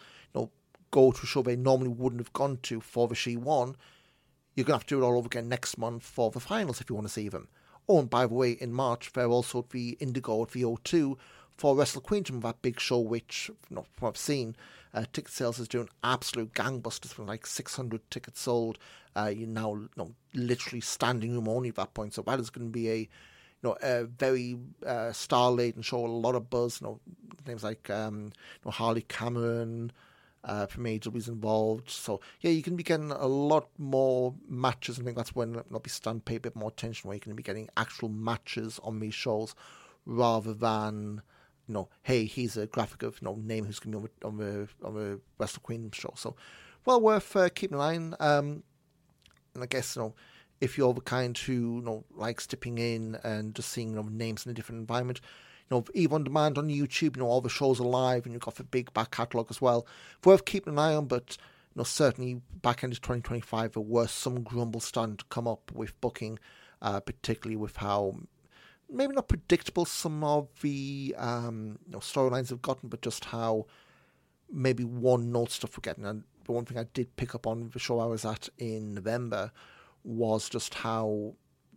go to a show they normally wouldn't have gone to for the She Won, you're going to have to do it all over again next month for the finals if you want to see them. Oh, and by the way, in March, they're also at the Indigo at the O2 for Wrestle Queendom, that big show, which, from what I've seen, ticket sales is doing absolute gangbusters, from like 600 tickets sold. You're now literally standing room only at that point. So that is going to be a very star-laden show, a lot of buzz. Names like Harley Cameron from AEW's involved. So yeah, you can be getting a lot more matches. I think that's when they'll be starting to pay a bit more attention, where you can be getting actual matches on these shows rather than hey, here's a graphic of name who's going to be on the Wrestle Queen show. So well worth keeping an eye on. And I guess if you're the kind who likes dipping in and just seeing names in a different environment, Eve on Demand on YouTube, all the shows are live, and you've got the big back catalogue as well. Worth keeping an eye on, but certainly back end of 2025 there were some grumbles starting to come up with booking, particularly with how maybe not predictable some of the storylines have gotten, but just how maybe one-note stuff we're getting. And the one thing I did pick up on the show I was at in November was just how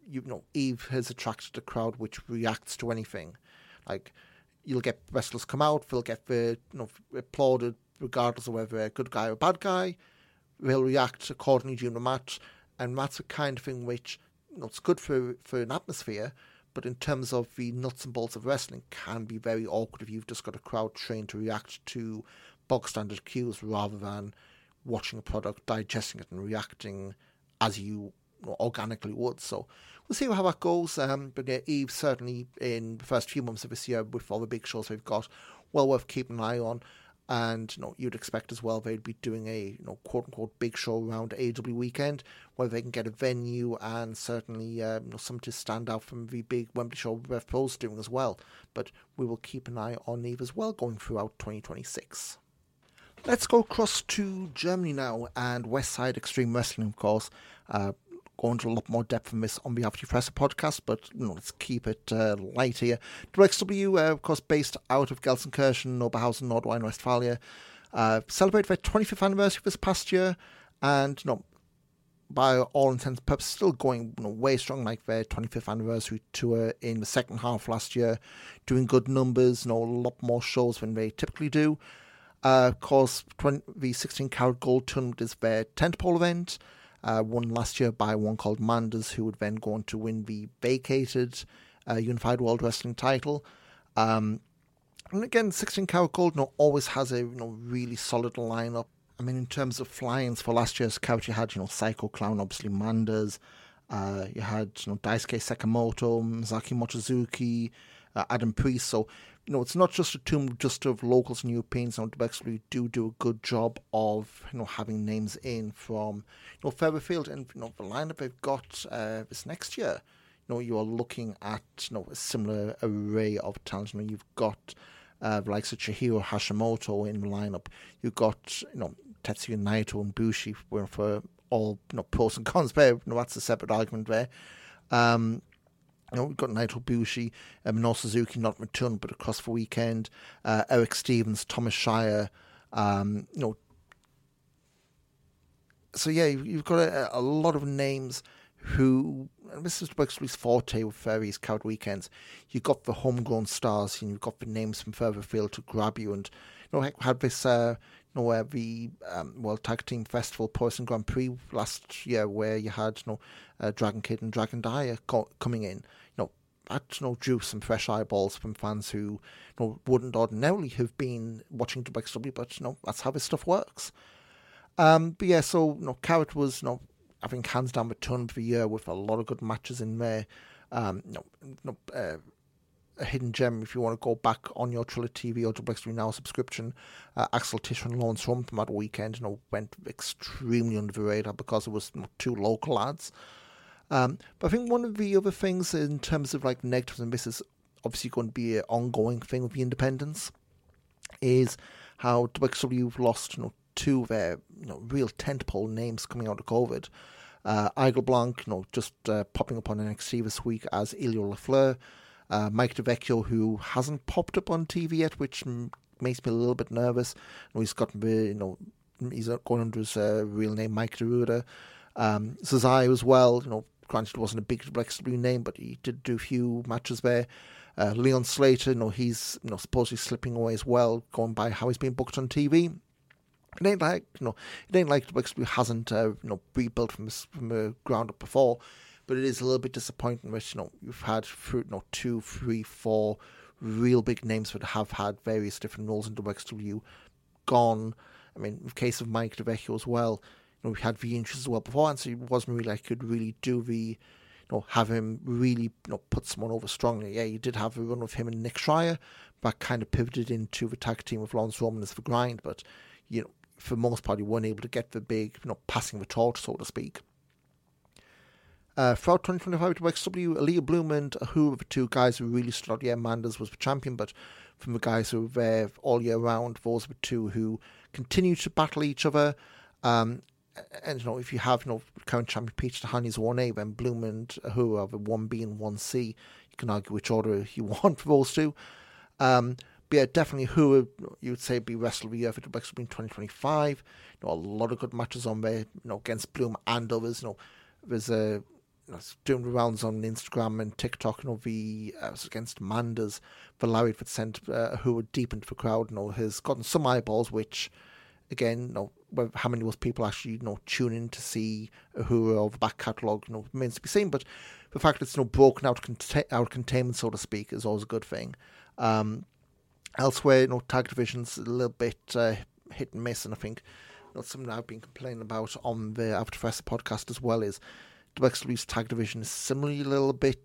Eve has attracted a crowd which reacts to anything. Like, you'll get wrestlers come out, they'll get applauded regardless of whether they're a good guy or a bad guy. They'll react accordingly during the match, and that's the kind of thing which it's good for an atmosphere, but in terms of the nuts and bolts of wrestling, can be very awkward if you've just got a crowd trained to react to bog standard cues rather than watching a product, digesting it and reacting as you organically would. So we'll see how that goes. But yeah, Eve certainly in the first few months of this year, with all the big shows we've got, well worth keeping an eye on. And you'd expect as well they'd be doing a quote unquote big show around AEW weekend, where they can get a venue and certainly something to stand out from the big Wembley show Rev Pro's doing as well. But we will keep an eye on Eve as well going throughout 2026. Let's go across to Germany now, and West Side Extreme Wrestling, of course. Go into a lot more depth on this on behalf of the Fresser podcast, but let's keep it light here. WXW, of course, based out of Gelsenkirchen, Oberhausen, Nordrhein-Westphalia, celebrated their 25th anniversary this past year, and by all intents and purposes, still going way strong, like their 25th anniversary tour in the second half last year, doing good numbers, a lot more shows than they typically do. Of course, the 16 Karat Gold Tournament is their tentpole event. Won last year by one called Manders, who would then go on to win the vacated Unified World Wrestling title. And again, 16 Karat Gold always has a really solid lineup. I mean, in terms of fly-ins for last year's Karat, you had Psycho Clown, obviously Manders. You had Daisuke Sekimoto, Masaki Mochizuki, Adam Priest. So it's not just a tomb just of locals and Europeans. WXW do a good job of having names in from further field, and the lineup they've got this next year. You are looking at a similar array of talent. You've got the likes of Chihiro Hashimoto in the lineup. You've got Tetsuya Naito and Bushi for all pros and cons there. That's a separate argument there. We've got Naito, Bushi, Minoru Suzuki, not return, but across the weekend. Eric Stevens, Thomas Shire. So yeah, you've got a lot of names who, and this is WXW's forte with various Karat weekends. You've got the homegrown stars, and you've got the names from further afield to grab you. And had this the World Tag Team Festival Person Grand Prix last year, where you had Dragon Kid and Dragon Dyer coming in. That drew some fresh eyeballs from fans who wouldn't ordinarily have been watching WXW, but that's how this stuff works. But yeah, so Karat was I think hands down the turn of the year with a lot of good matches in there. A hidden gem if you want to go back on your Triller TV or WXW Now subscription. Axel Tischer and Lawrence Rump from that weekend went extremely under the radar because it was two local lads. But I think one of the other things in terms of like negatives, and this is obviously going to be an ongoing thing with the independents, is how WXW have lost two of their real tentpole names coming out of COVID. Igor Blanc, just popping up on NXT this week as Ilio LaFleur. Mike DeVecchio, who hasn't popped up on TV yet, which makes me a little bit nervous. He's got he's going under his real name, Mike Deruda. Cesaro as well. Granted, it wasn't a big WXW name, but he did do a few matches there. Leon Slater, he's supposedly slipping away as well, going by how he's being booked on TV. It ain't like WXW hasn't rebuilt from the ground up before, but it is a little bit disappointing that you've had 2, 3, 4 real big names that have had various different roles in WXW gone. I mean, in the case of Mike DeVecchio as well, we had the inches as well before, and so it wasn't really like could really do the have him really put someone over strongly. Yeah, you did have a run with him and Nick Schreier, but kind of pivoted into the tag team with Lawrence Roman as the grind, but for the most part, you weren't able to get the big, passing the torch, so to speak. Throughout 2025 to WXW, Aaliyah Bloom and Ahura were the two guys who really stood out. Yeah, Manders was the champion, but from the guys who were there all year round, those were two who continue to battle each other. And if you have current champion Peach Tahani's 1A, then Bloom and Ahura are the 1B and 1C. You can argue which order you want for those two. But yeah, definitely who you would say be Wrestler of the Year for WXW in 2025. A lot of good matches on there, against Bloom and others. There's doing the rounds on Instagram and TikTok. Against Manders, the lariat that sent who were deep into the crowd. Has gotten some eyeballs, which again, how many of those people actually tune in to see who are the back catalogue remains to be seen. But the fact that it's broken out of containment, so to speak, is always a good thing. Elsewhere, tag divisions a little bit hit and miss, and I think something I've been complaining about on the After Press podcast as well is WXW's tag division is similarly a little bit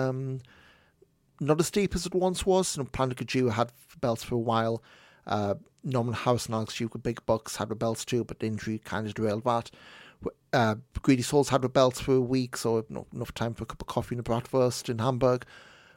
not as deep as it once was. Planet Gajira had belts for a while. Norman Harris and Alex Duke with big bucks had the belts too, but injury kind of derailed that. Greedy Souls had the belts for a week, so enough time for a cup of coffee and a bratwurst in Hamburg.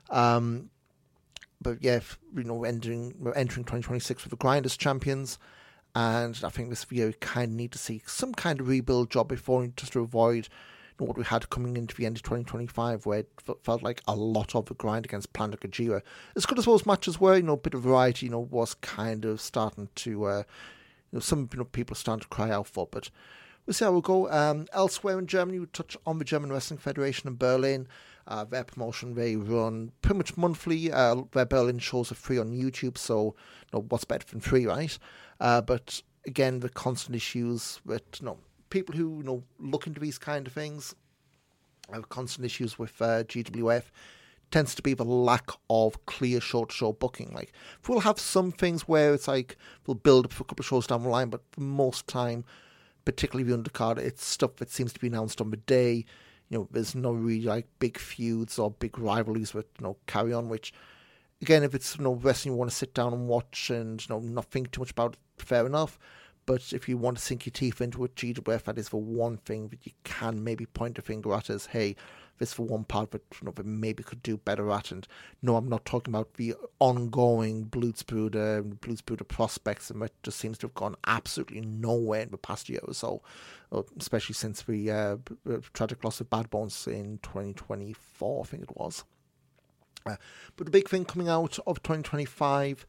But yeah, we're entering 2026 with the Grinders champions, and I think this year we kind of need to see some kind of rebuild job before, just to avoid what we had coming into the end of 2025, where it felt like a lot of the grind against Planet Gajira. As good as those matches were, a bit of variety, was kind of starting to, some people are starting to cry out for, but we'll see how we'll go. Elsewhere in Germany, we touch on the German Wrestling Federation in Berlin. Their promotion, they run pretty much monthly. Their Berlin shows are free on YouTube, so what's better than free, right? But again, the constant issues that people who look into these kind of things have constant issues with GWF tends to be the lack of clear show-to-show booking. Like, we'll have some things where it's like we'll build up for a couple of shows down the line, but for most time, particularly the undercard, it's stuff that seems to be announced on the day. There's no really like big feuds or big rivalries that carry on, which again, if it's wrestling you want to sit down and watch and not think too much about it, fair enough. But if you want to sink your teeth into it, GWF, that is the one thing that you can maybe point a finger at as, hey, this is the one part that that maybe could do better at. And no, I'm not talking about the ongoing Blutsbruder prospects, and that just seems to have gone absolutely nowhere in the past year or so, especially since the tragic loss of Bad Bones in 2024, I think it was. But the big thing coming out of 2025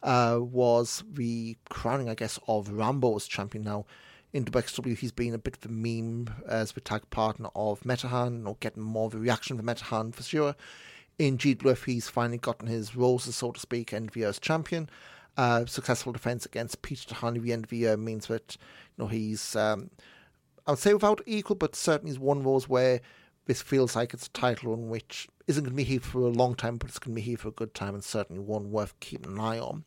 was the crowning, I guess, of Rambo as champion now. In WXW, he's been a bit of a meme as the tag partner of Metahan, getting more of a reaction from Metahan for sure. In GWF, he's finally gotten his roses, so to speak, end of the year as champion. Successful defense against Peter Tahani at the end of the year means that he's, I would say without equal, but certainly he's one of those where this feels like it's a title run which isn't going to be here for a long time, but it's going to be here for a good time, and certainly one worth keeping an eye on.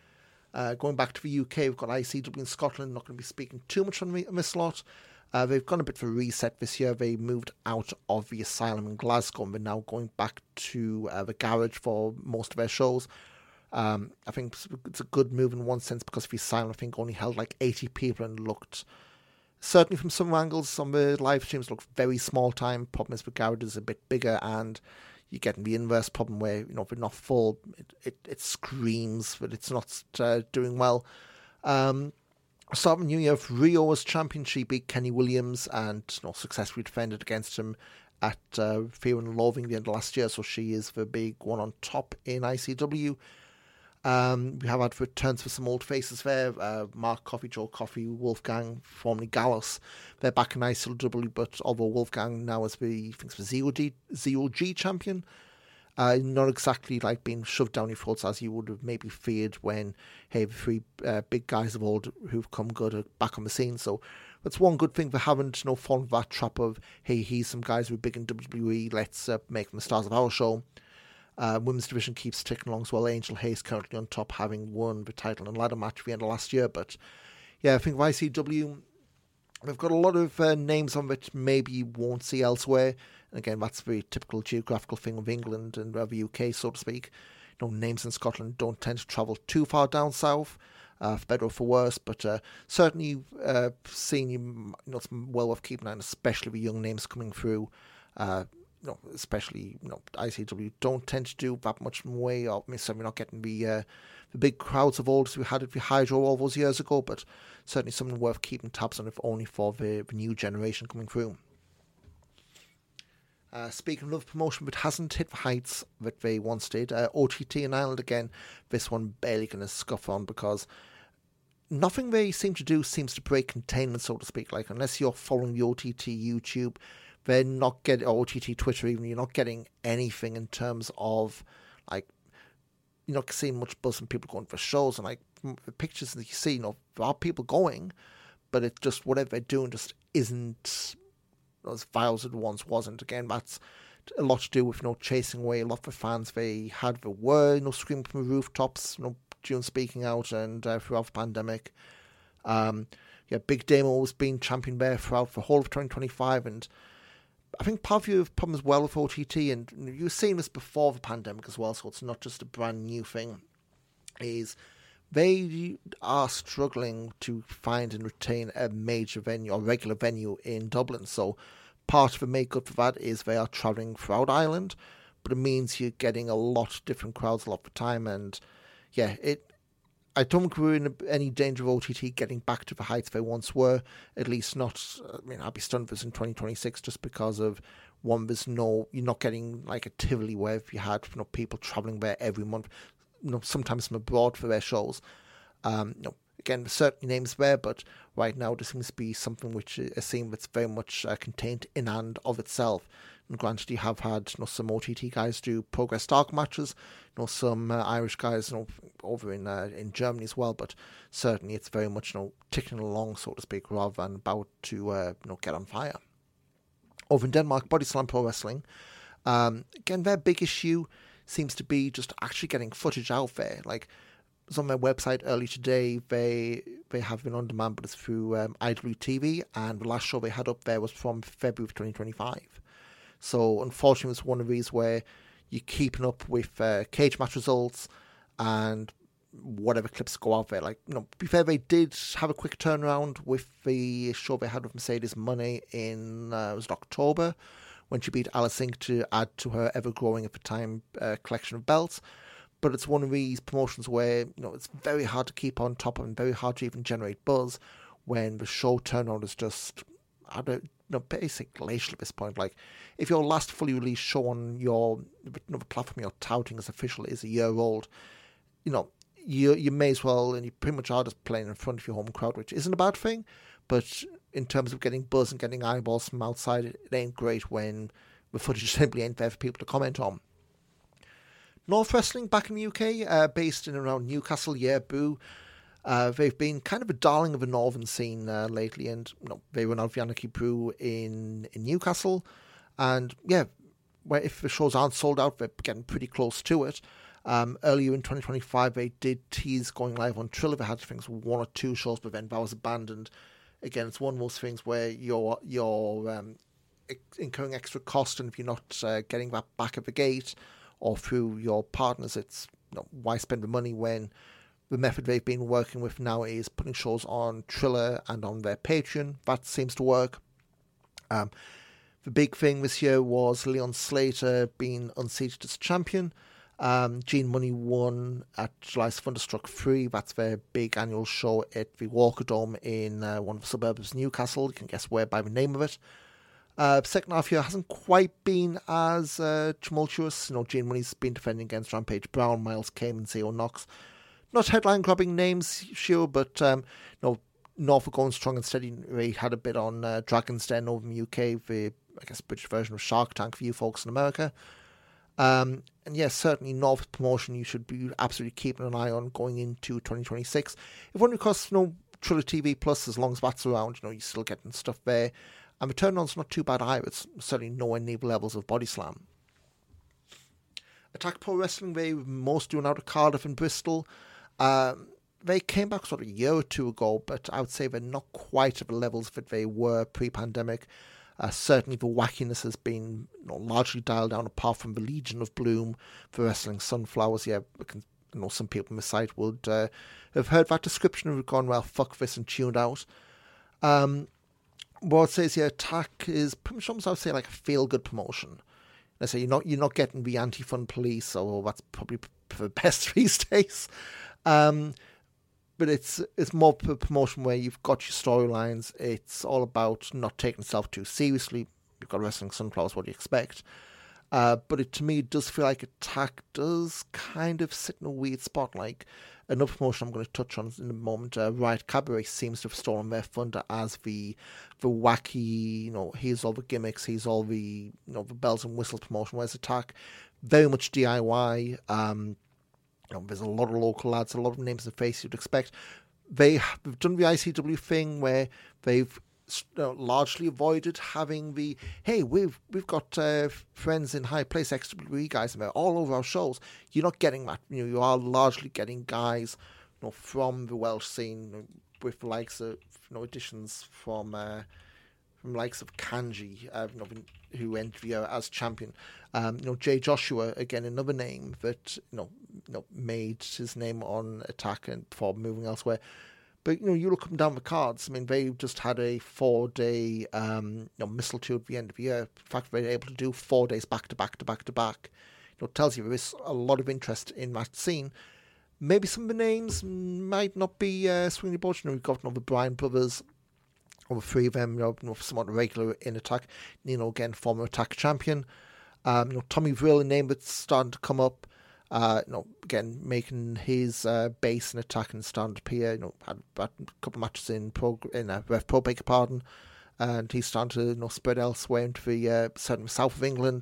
Going back to the UK, we've got ICW in Scotland. Not going to be speaking too much on this lot. They've gone a bit of a reset this year. They moved out of the Asylum in Glasgow, and they're now going back to the Garage for most of their shows. I think it's a good move in one sense, because the Asylum, I think, only held like 80 people and looked Certainly from some angles, some of the live streams look very small time. Problem is with Garrett is a bit bigger, and you're getting the inverse problem where, if it's not full, it screams, but it's not doing well. Start of New Year, Rio as champion, she beat Kenny Williams and successfully defended against him at Fear and Loathing the end of last year, so she is the big one on top in ICW. We have had returns for some old faces there. Mark Coffey, Joe Coffey, Wolfgang, formerly Gallus. They're back in ICW, but although Wolfgang now is the Zero G champion, not exactly like being shoved down your throats as you would have maybe feared when, the three big guys of old who've come good are back on the scene. So that's one good thing for having fallen for that trap of, he's some guys who are big in WWE, let's make them the stars of our show. Women's division keeps ticking along as well. Angel Hayes currently on top, having won the title and ladder match at the end of last year. But yeah, I think of ICW, we've got a lot of names on that maybe you won't see elsewhere. And again, that's a very typical geographical thing of England and the UK, so to speak. Names in Scotland don't tend to travel too far down south, for better or for worse. But certainly seeing it's well worth keeping an eye on, especially with young names coming through. Especially ICW don't tend to do that much in the way of, certainly not getting the big crowds of old as we had at the Hydro all those years ago, but certainly something worth keeping tabs on, if only for the new generation coming through. Speaking of another promotion that hasn't hit the heights that they once did, OTT in Ireland again, this one barely going to scuff on, because nothing they seem to do seems to break containment, so to speak. Like, unless you're following the OTT YouTube, they're not getting, or OTT Twitter even, you're not getting anything in terms of, like, you're not seeing much buzz and people going for shows, and like the pictures that you see, there are people going, but it just, whatever they're doing just isn't as vile as it once wasn't. Again, that's a lot to do with chasing away a lot of the fans they had that were screaming from the rooftops, during speaking out and throughout the pandemic. Big Damo was being champion there throughout the whole of 2025, and I think part of you have problems well with OTT, and you were seeing this before the pandemic as well, so it's not just a brand new thing, is they are struggling to find and retain a major venue or regular venue in Dublin. So part of the make up for that is they are travelling throughout Ireland, but it means you're getting a lot of different crowds a lot of the time, and I don't think we're in any danger of OTT getting back to the heights they once were, at least not, I'd be stunned if it's in 2026, just because of, one, you're not getting like a Tivoli where if you had people travelling there every month, sometimes from abroad for their shows. Again, there's certainly names there, but right now there seems to be something which is seen that's very much contained in and of itself. And granted, you have had some OTT guys do Progress Dark matches, some Irish guys over in Germany as well, but certainly it's very much ticking along, so to speak, rather than about to get on fire. Over in Denmark, Body Slam Pro Wrestling, again, their big issue seems to be just actually getting footage out there. Like, it was on their website early today. They have been on demand, but it's through IWTV, and the last show they had up there was from February of 2025. So unfortunately, it's one of these where you're keeping up with cage match results and whatever clips go out there. Like, to be fair, they did have a quick turnaround with the show they had with Mercedes Money in October, when she beat Alice Inc. to add to her ever-growing at the time collection of belts. But it's one of these promotions where it's very hard to keep on top of and very hard to even generate buzz when the show turnaround is just basic glacial at this point. Like, if your last fully released show on your platform you're touting as official is a year old, you may as well, and you pretty much are just playing in front of your home crowd, which isn't a bad thing, but in terms of getting buzz and getting eyeballs from outside, it ain't great when the footage simply ain't there for people to comment on. North Wrestling back in the UK, based in and around Newcastle, boo. They've been kind of a darling of the northern scene lately, and they run out of the Anarchy Brew in Newcastle, and where if the shows aren't sold out, they're getting pretty close to it. Earlier in 2025, they did tease going live on Triller. They had things 1 or 2 shows, but then that was abandoned. Again, it's one of those things where you're incurring extra cost, and if you're not getting that back at the gate or through your partners, it's why spend the money when the method they've been working with now is putting shows on Triller and on their Patreon. That seems to work. The big thing this year was Leon Slater being unseated as champion. Gene Money won at July's Thunderstruck 3. That's their big annual show at the Walker Dome in one of the suburbs of Newcastle. You can guess where by the name of it. Second half year hasn't quite been as tumultuous. Gene Money's been defending against Rampage Brown, Miles Kane and CO Knox. Not headline-grabbing names, sure, but Norfolk going strong and steady. We had a bit on Dragon's Den over in the UK, the British version of Shark Tank for you folks in America. And yes, certainly Norfolk promotion you should be absolutely keeping an eye on going into 2026. If only because Triller TV Plus, as long as that's around, you're still getting stuff there. And the turn-on's not too bad either. It's certainly nowhere near the levels of Body Slam. Attack Pro Wrestling, they were most doing out of Cardiff and Bristol. They came back sort of a year or two ago, but I would say they're not quite at the levels that they were pre-pandemic. Certainly the wackiness has been largely dialed down, apart from the Legion of Bloom for Wrestling Sunflowers. Yeah, some people on the site would have heard that description and have gone, well, fuck this, and tuned out. What I'd say is, Attack is pretty much almost, I would say, like a feel-good promotion. Let's say you're not getting the anti-fun police, or that's probably for the best these days. But it's more of a promotion where you've got your storylines. It's all about not taking itself too seriously. You've got Wrestling Sunflowers, what do you expect? But to me, it does feel like Attack does kind of sit in a weird spot. Like another promotion I'm going to touch on in a moment, Riot Cabaret seems to have stolen their thunder as the wacky, here's all the gimmicks, here's all the, the bells and whistles promotion, whereas Attack, very much DIY. There's a lot of local lads, a lot of names and faces you'd expect. They've done the ICW thing where they've largely avoided having the, hey, we've got friends in high place XWE guys, and they're all over our shows. You're not getting that. You are largely getting guys from the Welsh scene with the likes of additions from likes of Kanji, who entered the year as champion. Jay Joshua, again, another name that made his name on Attack and before moving elsewhere. But you look up and down the cards. I mean, they just had a 4-day mistletoe at the end of the year. In fact, they were able to do 4 days back to back to back to back. It tells you there is a lot of interest in that scene. Maybe some of the names might not be swinging the boat. We've got the Bryan brothers. Over three of them, somewhat regular in Attack. Again, former Attack champion. Tommy Vrill, a name that's starting to come up. Again, making his base in Attack and starting to appear. Had a couple of matches in Rev Pro, beg your pardon, and he's starting to spread elsewhere into the certain south of England.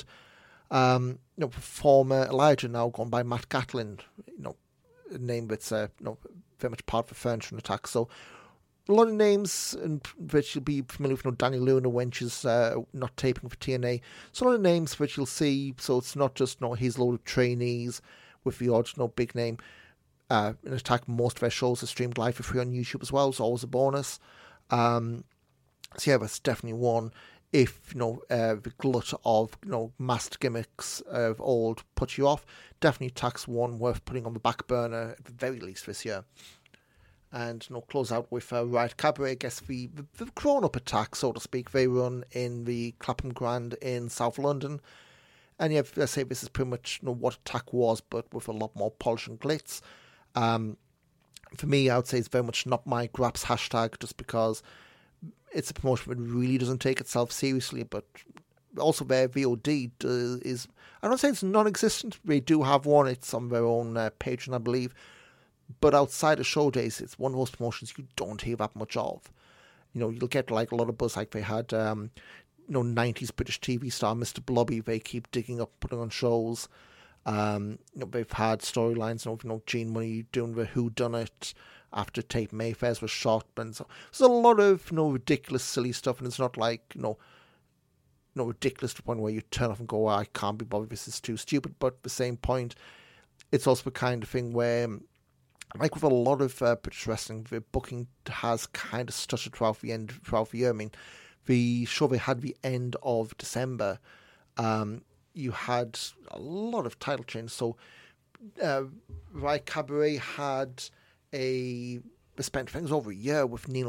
Former Elijah, now gone by Matt Gatlin. A name that's very much part of the furniture in Attack. So a lot of names, and which you'll be familiar with. Danny Luna, Wench's not taping for TNA. So a lot of names which you'll see. So it's not just his load of trainees with the odd big name. In Attack, most of their shows are streamed live for free on YouTube as well. It's always a bonus. So yeah, that's definitely one. If the glut of masked gimmicks of old puts you off, definitely Attack's one worth putting on the back burner at the very least this year. And close out with Riot Cabaret. I guess the grown-up Attack, so to speak. They run in the Clapham Grand in South London. And yeah, let's say this is pretty much what Attack was, but with a lot more polish and glitz. For me, I would say it's very much not my Graps hashtag, just because it's a promotion that really doesn't take itself seriously, but also their VOD is, I don't say it's non-existent. They do have one. It's on their own Patreon, I believe. But outside of show days, it's one of those promotions you don't hear that much of. You'll get like a lot of buzz, like they had, 90s British TV star Mr. Blobby. They keep digging up, putting on shows. They've had storylines of Gene Money doing the whodunit after Tate Mayfair's was shot, and so there's a lot of ridiculous, silly stuff, and it's not like ridiculous to the point where you turn off and go, I can't be bothered, this is too stupid. But at the same point, it's also the kind of thing where, like with a lot of British wrestling, the booking has kind of stuttered throughout the year. I mean, the show they had the end of December, you had a lot of title changes. So, Riot Cabaret had spent things over a year with Nico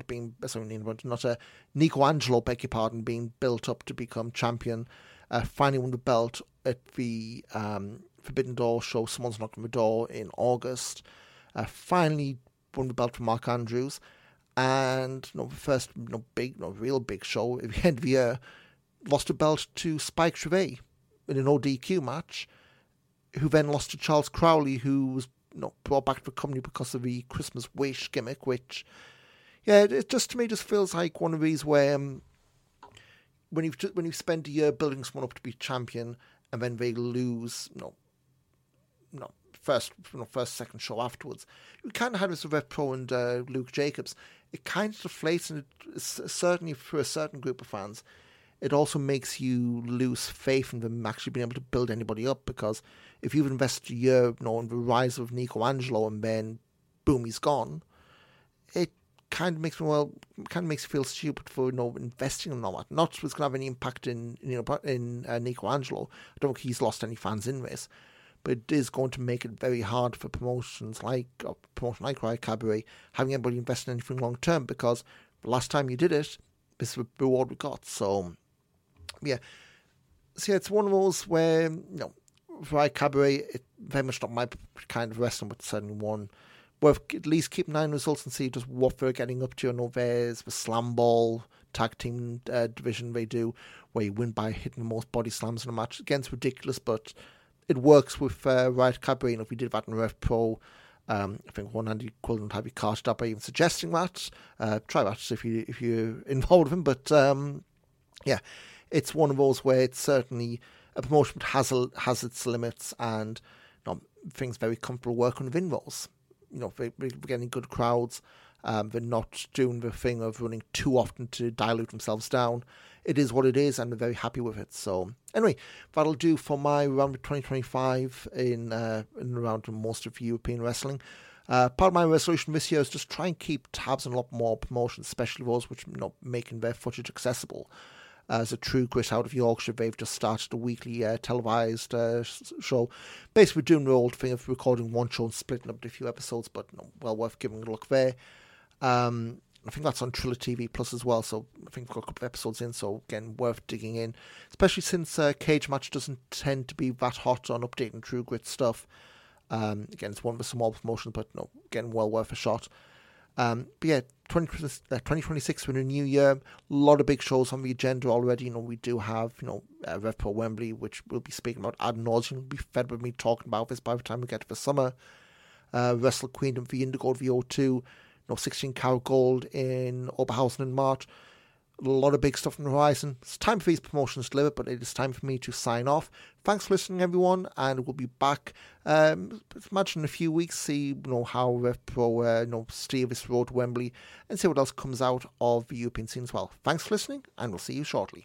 Angelo, beg your pardon, being built up to become champion. Finally won the belt at the Forbidden Door show, Someone's Knocking the Door, in August. Finally won the belt from Mark Andrews. And the first real big show at the end of the year, lost the belt to Spike Trivet in an ODQ match, who then lost to Charles Crowley, who was brought back to the company because of the Christmas Wish gimmick, which, it just to me just feels like one of these where when you've spent a year building someone up to be champion and then they lose, second show afterwards. We kind of had this with Rev Pro and Luke Jacobs. It kind of deflates, and certainly for a certain group of fans, it also makes you lose faith in them actually being able to build anybody up, because if you've invested a year in the rise of Nico Angelo and then boom, he's gone, it kind of makes you feel stupid for investing in all that. Not that it's going to have any impact in Nico Angelo. I don't think he's lost any fans in this, but it is going to make it very hard for promotions like Riot Cabaret having anybody invest in anything long term, because the last time you did it, this is the reward we got. So it's one of those where Riot Cabaret, it very much not my kind of wrestling, but certainly one where at least keep 9 results and see just what they're getting up to. I know there's the Slam Ball tag team division they do, where you win by hitting the most body slams in a match. Again, it's ridiculous, but it works with Riot Cabaret. And if we did that in Rev Pro, I think one Andy Quillen would have you casted up by even suggesting that. Try that if you're involved with him. But it's one of those where it's certainly a promotion that has its limits, and things very comfortable working within those. They're getting good crowds. They're not doing the thing of running too often to dilute themselves down. It is what it is, and they're very happy with it. So anyway, that'll do for my round of 2025 in around most of European wrestling. Part of my resolution this year is just try and keep tabs on a lot more promotions, especially those which making their footage accessible. As a True Grit out of Yorkshire, they've just started a weekly televised show. Basically doing the old thing of recording one show and splitting up into a few episodes, but well worth giving a look there. I think that's on Triller TV Plus as well, so I think we've got a couple of episodes in, so again, worth digging in. Especially since Cage Match doesn't tend to be that hot on updating True Grit stuff. Again, it's one of the small promotions, but again, well worth a shot. 2026 we're in a new year. A lot of big shows on the agenda already. We do have Rev Pro Wembley, which we'll be speaking about ad nauseum. You'll be fed with me talking about this by the time we get to the summer. Wrestle Queendom for Indigo VO2, 16 Karat Gold in Oberhausen in March. A lot of big stuff on the horizon. It's time for these promotions to deliver, but it is time for me to sign off. Thanks for listening, everyone, and we'll be back. Imagine in a few weeks, see how Rev Pro steer this road to Wembley, and see what else comes out of the European scene as well. Thanks for listening, and we'll see you shortly.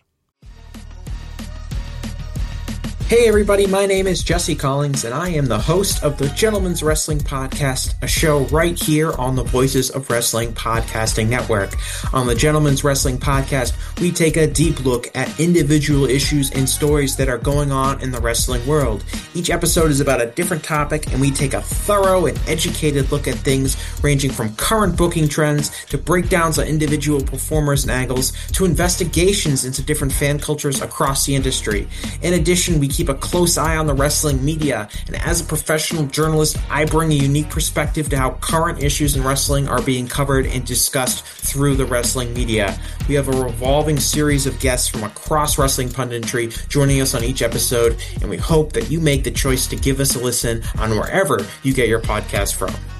Hey everybody, my name is Jesse Collins, and I am the host of the Gentleman's Wrestling Podcast, a show right here on the Voices of Wrestling Podcasting Network. On the Gentleman's Wrestling Podcast, we take a deep look at individual issues and stories that are going on in the wrestling world. Each episode is about a different topic, and we take a thorough and educated look at things ranging from current booking trends to breakdowns on individual performers and angles to investigations into different fan cultures across the industry. In addition, we keep a close eye on the wrestling media, and as a professional journalist, I bring a unique perspective to how current issues in wrestling are being covered and discussed through the wrestling media. We have a revolving series of guests from across wrestling punditry joining us on each episode, and we hope that you make the choice to give us a listen on wherever you get your podcast from.